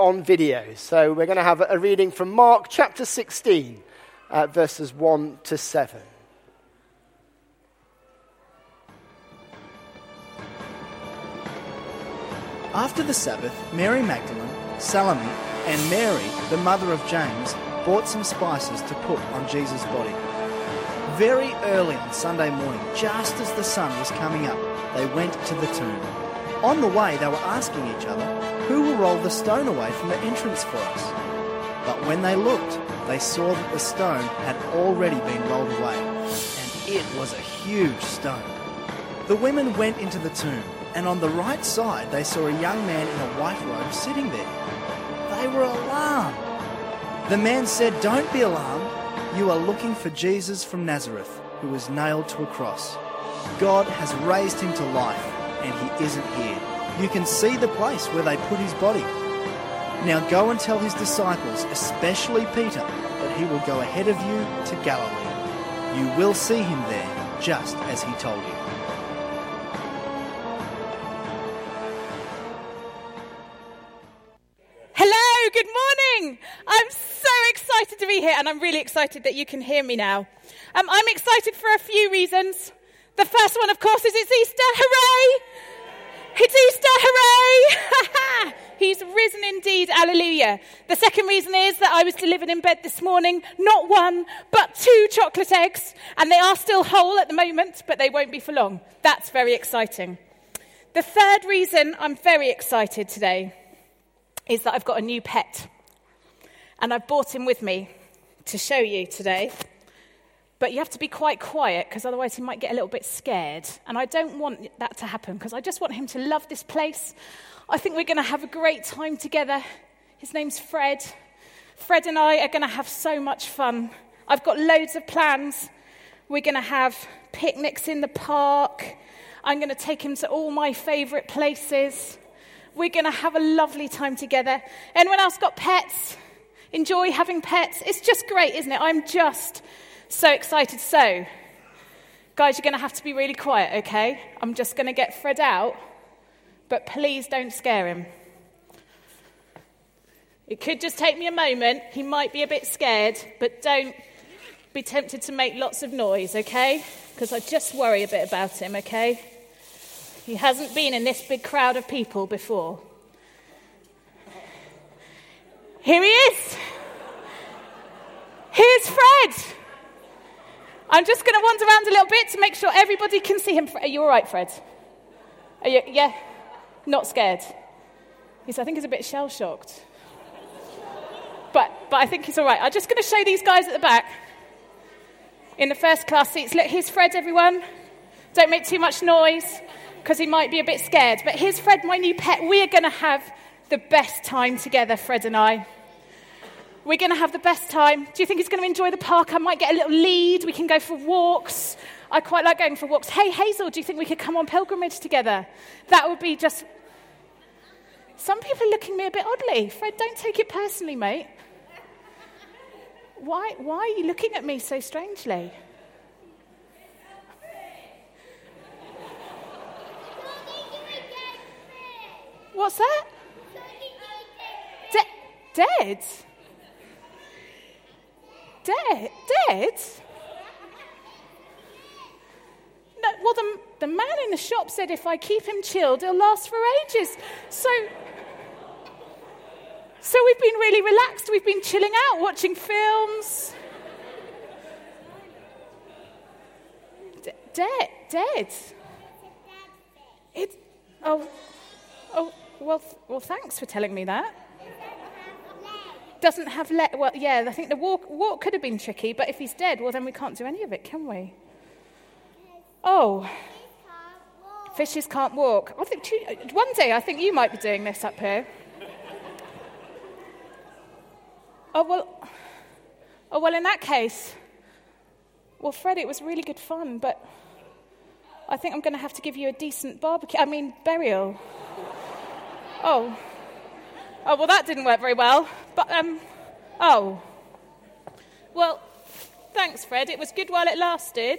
on video. So we're going to have a reading from Mark chapter 16, verses 1 to 7. After the Sabbath, Mary Magdalene, Salome, and Mary, the mother of James, bought some spices to put on Jesus' body. Very early on Sunday morning, just as the sun was coming up, they went to the tomb. On the way, they were asking each other, "Who will roll the stone away from the entrance for us?" But when they looked, they saw that the stone had already been rolled away, and it was a huge stone. The women went into the tomb, and on the right side they saw a young man in a white robe sitting there. They were alarmed. The man said, "Don't be alarmed. You are looking for Jesus from Nazareth, who was nailed to a cross. God has raised him to life, and he isn't here. You can see the place where they put his body. Now go and tell his disciples, especially Peter, that he will go ahead of you to Galilee. You will see him there, just as he told you." Hello, good morning. I'm so excited to be here, and I'm really excited that you can hear me now. I'm excited for a few reasons. The first one, of course, is it's Easter. Hooray! It's Easter, hooray! He's risen indeed, hallelujah. The second reason is that I was delivered in bed this morning, not one, but 2 chocolate eggs, and they are still whole at the moment, but they won't be for long. That's very exciting. The third reason I'm very excited today is that I've got a new pet, and I've brought him with me to show you today. But you have to be quite quiet, because otherwise he might get a little bit scared. And I don't want that to happen, because I just want him to love this place. I think we're going to have a great time together. His name's Fred. Fred and I are going to have so much fun. I've got loads of plans. We're going to have picnics in the park. I'm going to take him to all my favourite places. We're going to have a lovely time together. Anyone else got pets? Enjoy having pets? It's just great, isn't it? I'm just so excited. So, guys, you're going to have to be really quiet, okay? I'm just going to get Fred out, but please don't scare him. It could just take me a moment. He might be a bit scared, but don't be tempted to make lots of noise, okay? Because I just worry a bit about him, okay? He hasn't been in this big crowd of people before. Here he is. Here's Fred. I'm just going to wander around a little bit to make sure everybody can see him. Are you all right, Fred? Are you? Yeah? Not scared? I think he's a bit shell-shocked. But I think he's all right. I'm just going to show these guys at the back in the first class seats. Look, here's Fred, everyone. Don't make too much noise, because he might be a bit scared. But here's Fred, my new pet. We're going to have the best time together, Fred and I. We're going to have the best time. Do you think he's going to enjoy the park? I might get a little lead. We can go for walks. I quite like going for walks. Hey, Hazel, do you think we could come on pilgrimage together? That would be just... Some people are looking at me a bit oddly. Fred, don't take it personally, mate. Why are you looking at me so strangely? What's that? Dead? Dead? No, well, the man in the shop said if I keep him chilled, he'll last for ages. So we've been really relaxed. We've been chilling out, watching films. Dead? Well, thanks for telling me that. Doesn't have legs. Well, yeah, I think the walk could have been tricky, but if he's dead, well, then we can't do any of it, can we? Oh. Fishes can't walk. I think one day I think you might be doing this up here. Oh, well, in that case, well, Fred, it was really good fun, but I think I'm going to have to give you a decent burial. Oh, well, that didn't work very well. But, well, thanks, Fred. It was good while it lasted.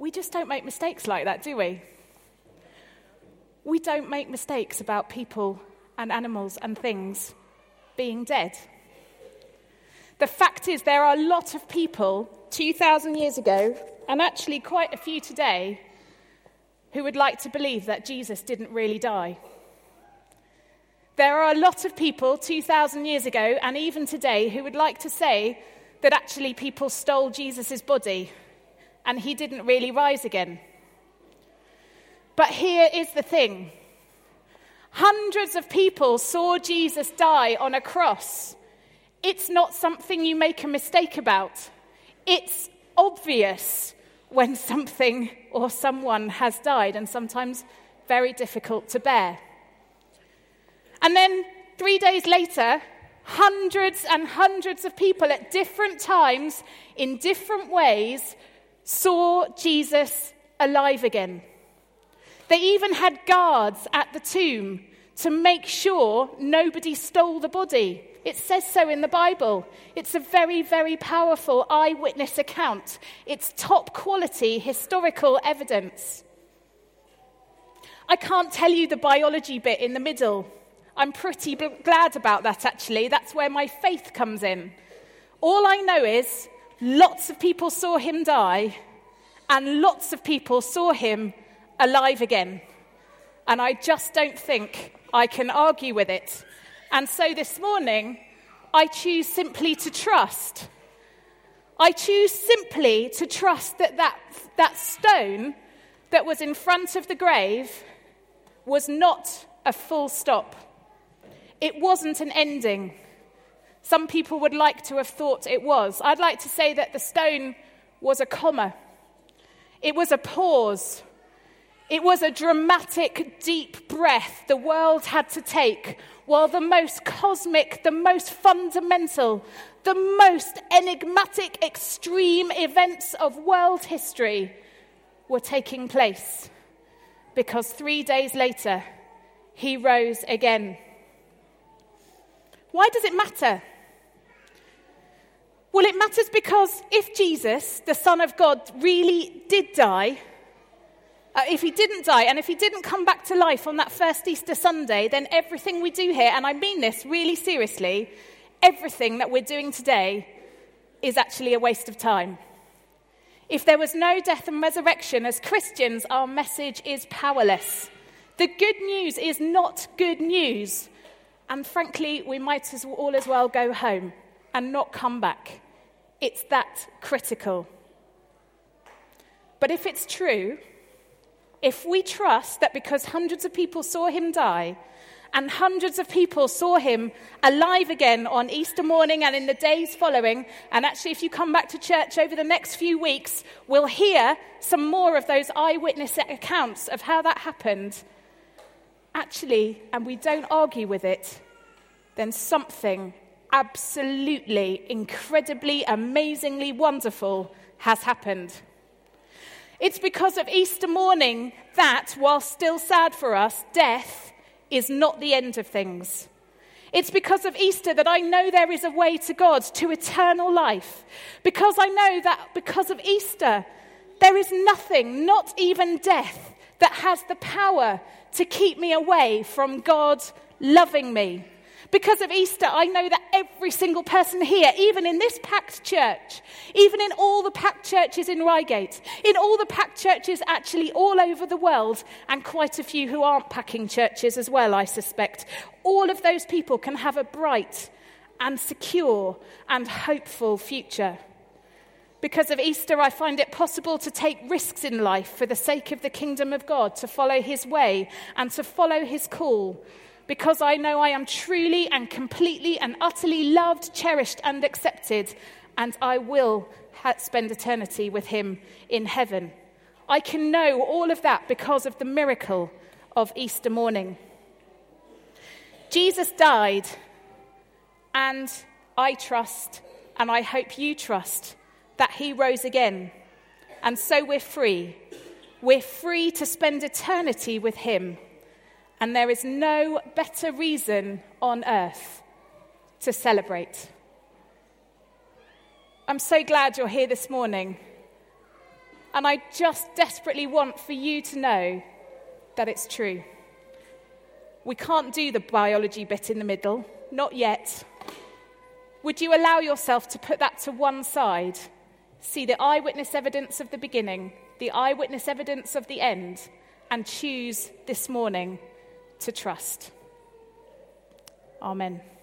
we just don't make mistakes like that, do we? We don't make mistakes about people and animals and things being dead. The fact is, there are a lot of people 2,000 years ago, and actually quite a few today, who would like to believe that Jesus didn't really die. There are a lot of people 2,000 years ago, and even today, who would like to say that actually people stole Jesus' body and he didn't really rise again. But here is the thing. Hundreds of people saw Jesus die on a cross. It's not something you make a mistake about. It's obvious when something or someone has died, and sometimes very difficult to bear. And then 3 days later, hundreds and hundreds of people at different times, in different ways, saw Jesus alive again. They even had guards at the tomb to make sure nobody stole the body. It says so in the Bible. It's a very, very powerful eyewitness account. It's top quality historical evidence. I can't tell you the biology bit in the middle. I'm pretty glad about that, actually. That's where my faith comes in. All I know is lots of people saw him die, and lots of people saw him alive again. And I just don't think I can argue with it. And so this morning, I choose simply to trust. I choose simply to trust that stone that was in front of the grave was not a full stop. It wasn't an ending. Some people would like to have thought it was. I'd like to say that the stone was a comma. It was a pause. It was a dramatic, deep breath the world had to take while the most cosmic, the most fundamental, the most enigmatic, extreme events of world history were taking place. Because 3 days later, he rose again. Why does it matter? Well, it matters because if Jesus, the Son of God, really did die, if he didn't die, and if he didn't come back to life on that first Easter Sunday, then everything we do here, and I mean this really seriously, everything that we're doing today is actually a waste of time. If there was no death and resurrection, as Christians, our message is powerless. The good news is not good news. And frankly, we might as well go home and not come back. It's that critical. But if it's true, if we trust that because hundreds of people saw him die and hundreds of people saw him alive again on Easter morning and in the days following, and actually if you come back to church over the next few weeks, we'll hear some more of those eyewitness accounts of how that happened. Actually, and we don't argue with it, then something absolutely, incredibly, amazingly wonderful has happened. It's because of Easter morning that, while still sad for us, death is not the end of things. It's because of Easter that I know there is a way to God, to eternal life. Because I know that because of Easter, there is nothing, not even death, that has the power to keep me away from God loving me. Because of Easter, I know that every single person here, even in this packed church, even in all the packed churches in Reigate, in all the packed churches actually all over the world, and quite a few who aren't packing churches as well, I suspect, all of those people can have a bright and secure and hopeful future. Because of Easter, I find it possible to take risks in life for the sake of the kingdom of God, to follow his way and to follow his call. Because I know I am truly and completely and utterly loved, cherished and accepted, and I will spend eternity with him in heaven. I can know all of that because of the miracle of Easter morning. Jesus died, and I trust, and I hope you trust, that he rose again. And so we're free. We're free to spend eternity with him. And there is no better reason on earth to celebrate. I'm so glad you're here this morning. And I just desperately want for you to know that it's true. We can't do the biology bit in the middle, not yet. Would you allow yourself to put that to one side? See the eyewitness evidence of the beginning, the eyewitness evidence of the end, and choose this morning to trust. Amen.